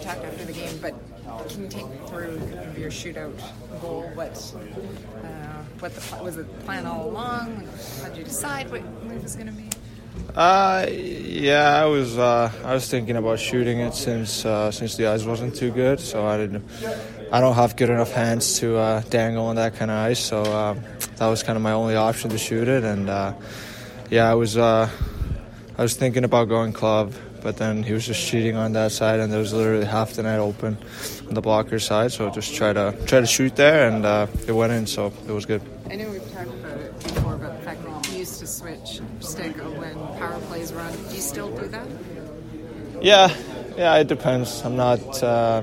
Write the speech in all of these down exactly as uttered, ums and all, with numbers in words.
talked after the game, but can you take me through your shootout goal? What uh, what the was the plan all along? How did you decide what it was going to be? Uh, yeah, I was uh, I was thinking about shooting it since uh, since the ice wasn't too good, so I didn't. I don't have good enough hands to uh, dangle on that kind of ice, so uh, that was kind of my only option to shoot it. And uh, yeah, I was uh, I was thinking about going club, but then he was just cheating on that side, and there was literally half the net open on the blocker side, so just try to try to shoot there, and uh, it went in, so it was good. I know we've talked about it before, about the fact that you used to switch stick when power plays run. Do you still do that? Yeah, yeah, it depends. I'm not. Uh,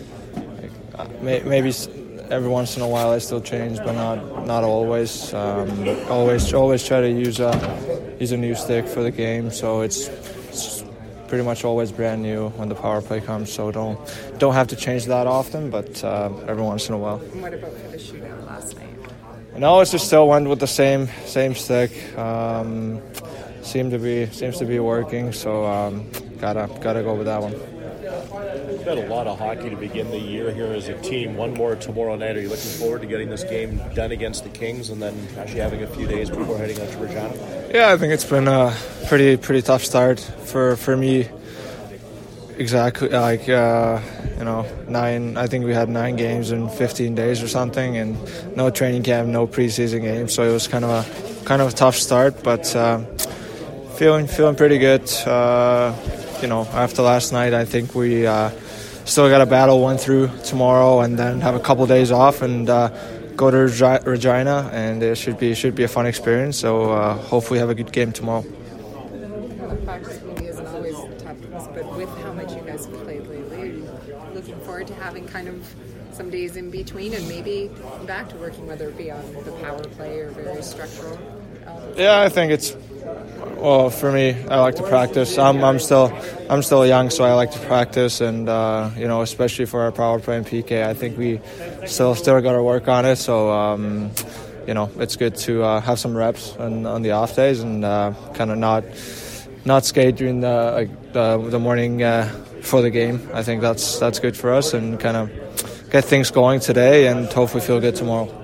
maybe every once in a while I still change, but not not always. Um, always, always try to use a use a new stick for the game. So it's, it's pretty much always brand new when the power play comes. So don't don't have to change that often, but uh, every once in a while. And what about for the shootout last night? No, it's just still went with the same same stick. Um, seemed to be seems to be working. So um, gotta gotta go with that one. You've got a lot of hockey to begin the year here as a team. One more tomorrow night. Are you looking forward to getting this game done against the Kings and then actually having a few days before heading out to Regina? Yeah, I think it's been a pretty pretty tough start for, for me. Exactly, like uh, you know, nine. I think we had nine games in fifteen days or something, and no training camp, no preseason games. So it was kind of a kind of a tough start, but uh, feeling feeling pretty good. Uh, You know, after last night, I think we uh, still got a battle one through tomorrow, and then have a couple days off and uh, go to Regi- Regina, and it should be should be a fun experience. So uh, hopefully, have a good game tomorrow. The practice media isn't always tough, but with how much you guys have played lately, are you looking forward to having kind of some days in between and maybe back to working, whether it be on the power play or very structural elements? Yeah, I think it's. Well, for me, I like to practice. I'm, I'm still, I'm still young, so I like to practice, and uh, you know, especially for our power play and P K, I think we still, still got to work on it. So, um, you know, it's good to uh, have some reps on, on the off days and uh, kind of not, not skate during the like, the, the morning uh, for the game. I think that's that's good for us, and kind of get things going today, and hopefully feel good tomorrow.